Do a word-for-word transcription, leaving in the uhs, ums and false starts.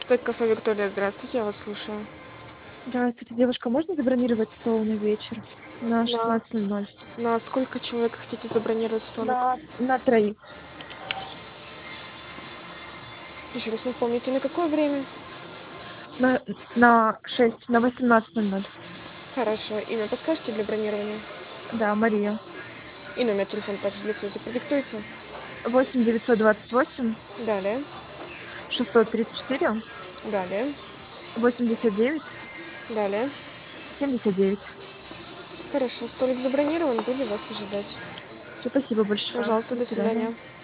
Стейк кафе Виктория, здравствуйте, я вас слушаю. Здравствуйте, девушка, можно забронировать стол на вечер на На шестнадцать ноль ноль? на сколько человек хотите забронировать столик? На, на троих. Еще раз напомните, на какое время? На, на шесть, на восемнадцать ноль ноль. Хорошо. Имя подскажете для бронирования? Да, Мария. И номер телефона также для связи продиктуйте. восемь девятьсот двадцать восемь Далее. шестьсот тридцать четыре Далее. восемьдесят девять Далее. семьдесят девять. Хорошо, столик забронирован, буду вас ожидать. Спасибо большое. Пожалуйста, До до свидания. свидания.